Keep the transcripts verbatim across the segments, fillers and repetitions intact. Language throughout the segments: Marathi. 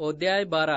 अध्याय बारा.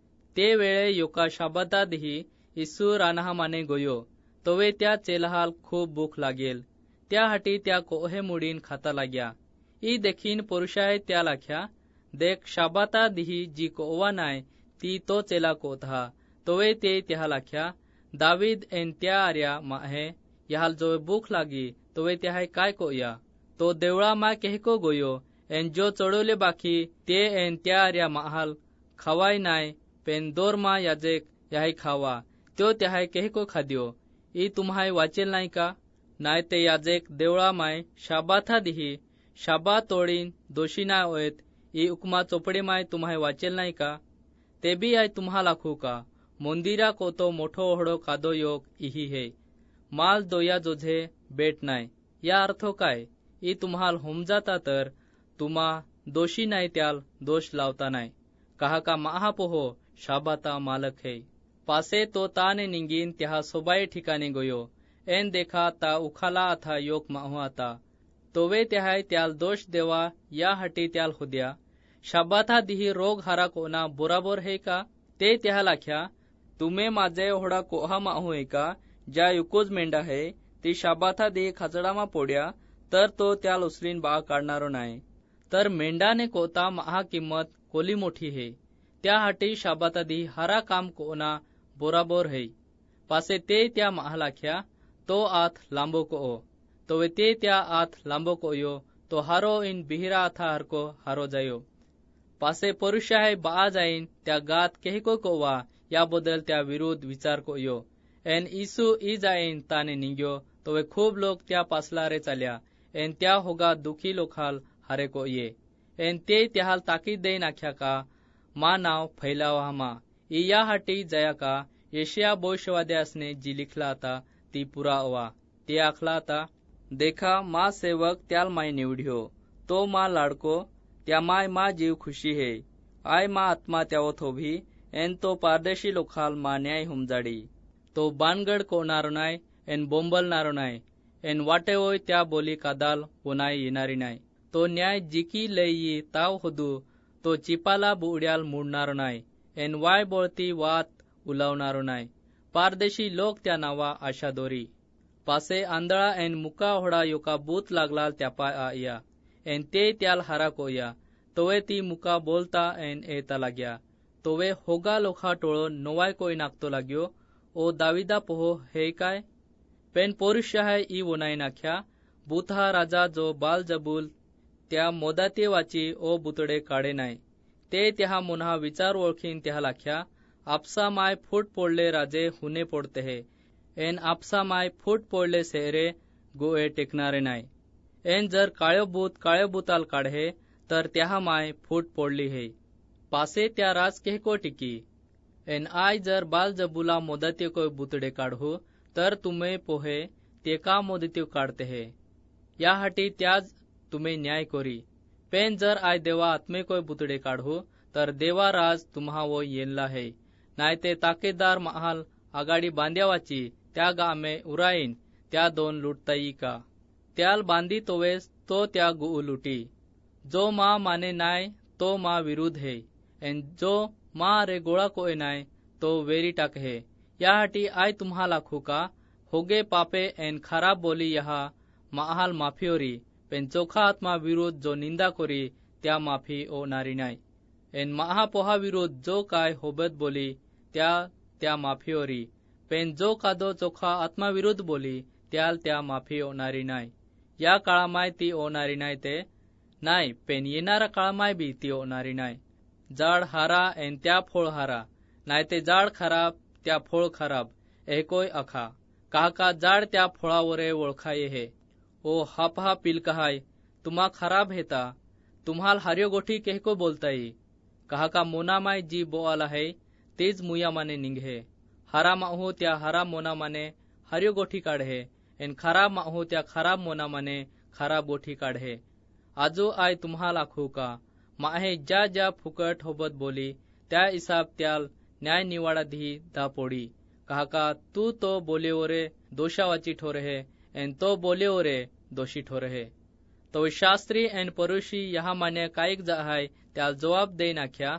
ते वेळे योका शाबाता दिही यीशु रानाहा माने गोयो. तवे त्या चेलाहाल खूब भूख लागेल. त्या हाटी त्या कोहे मुडीन खाता लाग्या. ई देखीन पुरुषाय त्या लाख्या देख शाबाता दिही जी कोवा नाय ती तो चेला कोतहा. तवे ते त्या लाख्या दावीद एन त्या आर्या माहे यहाल जो भूख लागी तवे त्या हाय काय कोया. तो देवळा मा केहको गोयो एन जो चढवले बाकी ते एन त्या आर्या महाल खावाय नाय पेन दोर मा याजेक याय खावा त्यो त्या हाय केहको खाद्यो. ई तुम्हाय वाचेल नाही का. नाय ते याजेक देवळा माय शाबाथा दिही शाबा तोडीन दोषी नाय होत. ई उकमा चोपडे माय तुम्हाय वाचेल नाही का. ते बी आय तुम्हा लाखू का. मंदिरा को तो मोठो ओहडो कादो योग इही हे माल दोया जोझे बेट नाय. या अर्थो काय. ई तुम्हाल होमजाता तर तुम्हा दोषी नाय त्याल दोष लावता नाय. कहा का महापोहो शाबाता मालक है. पासे तो ताने निंगीन त्या सोबाई ठिकाणी गोयो. एन देखा ता उखाला आता योग माहो आता. तोवे त्याहाय त्याल दोष देवा या हटी त्याल हुद्या. शाबाता दिही रोग हारा कोना बराबर है का. ते त्या लाख्या तुम्ही माझे होडा कोहा माहो है का ज्या युकोज मेंढा है ती शाबाता दिही खाचडामा पोड्या तर तो त्याल उचलीन बा काढणारो नाय. तर मेंढाने कोता महा किंमत कोली मोठी है. त्या हाटी शाबाता दिही हारा काम कोना बराबर है. पासे ते त्या महालाख्या तो आत लांबो को. तो ते त्या आत लांबो कोयो तो हारो इन बिहिरा आथा हरको हारो जायो. पासे परुषाय बा जाईन त्या गात केहको कोवा याबद्दल त्या विरुद्ध विचार कोयो. एन ईसु ई जाईन ताने निंग्यो तो खूब लोक त्या पासलारे चाल्या. एन त्या होगा दुखी लोखाल हारे को ये. एन ते त्याहाल ताकीद देईन आख्या का मा नाव फैलावा मा. ई या हाटी जया का येशिया भविष्यवाद्यासने जी लिखला आता ती पुरा ओवा. ते आखला आता देखा मा सेवक त्याल माय निवड्यो तो मा लाडको त्या माय मा जीव खुशी है. आय मा आत्मा त्यावो थोभी एन तो पारदेशी लोखाल मा न्याय हुमजाडी. तो बानगड कोणारो नाय एन बोंबलणारो नाय. एन वाटे होय त्या बोली कादाल वनाय येणारी नाय. तो न्याय जिकी लई ताव होदू तो चिपाला बुड्याल मुडणारो नाय. एन वाय बोळती वात उलावणारो नाय. पारदेशी लोक त्या नावा आशा दोरी. पासे आंधळा एन मुका होडा योका बूत लागला त्या पाय आ या. एन ते त्याल हारा कोया तोवे ती मुका बोलता एन एता लाग्या. तोवे होगा लोखा टोळो नोवाय कोई नाकतो लाग्यो. ओ दाविदा पोहो हे काय. पेन पोरुषाय ई वनाय नाख्या बुथा राजा जो बाल जबूल त्या मोदाते वाची ओ बुतडे काढे नाय. ते त्या मुन्हा विचार ओळखीन त्या लाख्या आपसा माय फूट पोडले राजे हुने पोडते हे. एन आपसा माय फूट पोडले सेहरे गोए टेकणारे नाय. एन जर काळ्यो बूत काळ्यो बुताल काढे तर त्या माय फूट पोडली हे. पासे त्या राज केहको टिकी. एन आय जर बाल जबूला मोदत्यो कोय बुतडे काढू तर तुम्ही पोहे ते का मोदत्यो काढते हे. या हाटी त्याज तुम्ही न्याय कोरी. पेन जर आय देवा आत्मे कोय बुतडे काढू तर देवा राज तुम्हा वो येनला है. नाय ते ताकेदार महाल आगाडी बांध्यावाची त्या गामे उराईन त्या दोन लुटताई का. त्याल बांधी तोवेस तो त्या गुऊ लुटी. जो मा माने नाय तो मा विरुद्ध है. एन जो मा रे गोळा कोय नाय तो वेरी टाक है. या हाटी आय तुम्हा लाखू का होगे पापे एन खराब बोली यहा महाल माफियोरी. पेन चोखा आत्मा विरुद्ध जो निंदा कोरी त्या माफी ओ नारी नाय. एन महापोहा विरुद्ध जो काय होबत बोली त्या त्या माफियोरी. पेन जो कादो चोखा आत्मा विरुद्ध बोली त्याल त्या माफी ओनारी नाय. या काळामाय ती ओनारी नाय ते नाय पेन येणारा काळामाय बी ती ओनारी नाय. जाड हारा एन त्या फोळ हारा नाय ते जाड खराब त्या फोळ खराब एकोय अखा. काका जाड त्या फोळावरे ओळखाये हे. ओ हापहा पिलकहाय तुम्हा खराब हेता तुम्हाल हार्यो गोठी केहको बोलताई. कहा का मोना माय जी बोआला है तेज मुया माने निंगे. हारा माहो त्या हारा मोना माने हार्यो गोठी काढे एन खराब माहो त्या खराब मोना माने खराब गोठी काढे. आजो आय तुम्हा लाखू का माहे ज्या ज्या फुकट होबत बोली त्या हिसाब त्याल न्याय निवाडा दी दा पोडी. कहा का तू तो बोलेवरे दोषावाची ठोर है एन तो बोलेवरे दोषी ठोर है. तो शास्त्री एन परुषी यहा मान्य कायक जाहाय त्याल जवाब दे नाख्या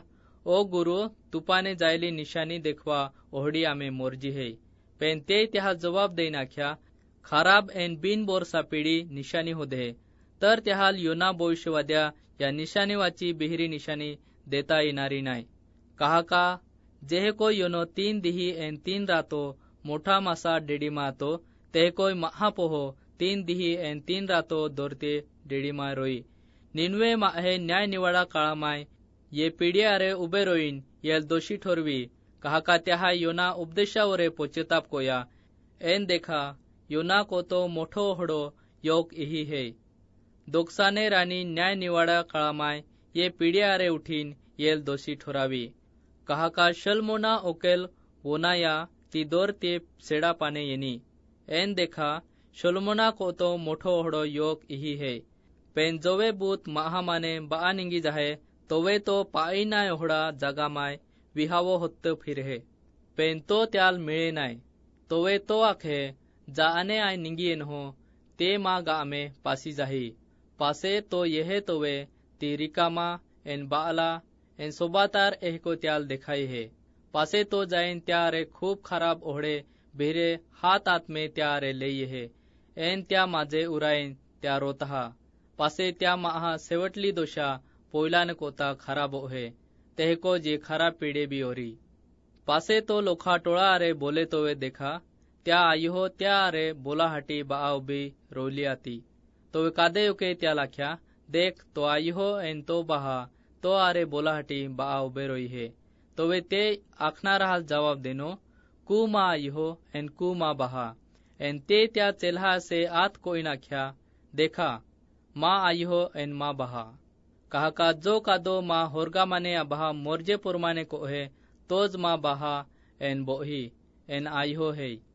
ओ गुरु तुपाने जायली निशानी देखवा ओहडी आमे मोरजी है। पेन ते त्या जवाब देईन आख्या खराब एन बिन बोरसा पिढी निशानी होदे तर त्याहाल योना भविष्यवाद्या या निशानी वाची बिहरी निशानी देता येणारी नाही। कहा का जेह कोई योनो तीन दिही एन तीन रातो मोठा मासा डेडीमा तो ते कोई महापोहो तीन दिही एन तीन रातो दोरते डेडीमा रोई। निन्वे माहे न्याय निवाडा काळामाय ये पिढियारे उभे रोईन येल दोषी ठरवी। कहा का त्या योना उपदेशावरे पोचेताप कोया एन देखा योना को तो मोठो हडो योग इही है। दोगसाने रानी न्याय निवाडा काळामाय ये पिढियारे उठीन येल दोषी ठरावी। कहा का शलमोना ओकेल वोनाया ती दोर ते सेडा पाने येनी एन देखा शलमोना को तो मोठो हडो योग इही है। पेन जोवे बूत महामाने बा निंगी जाहे तोवे तो पाईना एवढा जगामाय विहावो होत फिरे पेन तो त्याल मिळे नाय तोवे तो आखे जाने आय निंगी एन हो ते मा गामे पासी जाही पासे तो येहे तोवे ती रिकामा एन बाला एन सोबातार एहको त्याल देखाई है। पासे तो जाइन त्यारे खूब खराब ओहडे बिहरे हात आत्मे त्यारे लेई है एन त्या माझे उराईन त्या रोतहा पासे त्या महा सेवटली दोषा पोयलान कोता खराब है तेहको जे खराब पीडे भी ओरी। पासे तो लोखा टोळा अरे बोले तोवे देखा त्या आईहो त्या अरे बोलाहाटी बा उभी रोली आती तोवे कादे उके त्या लाख्या देख तो आईहो एन तो बहा तो अरे बोलाहाटी बा उबे रोई है तोवे ते आखना रहा जवाब देनो कु मा आईहो एन कु मा बहा एन ते त्या चेल्हा से आत कोई नाख्या देखा मा आईहो एन मा बहा। कहा का जो कादो मा होरगा माने अबहा मोर्जे पुरमाने को है तोज मा बहा एन बोही एन आईहो है।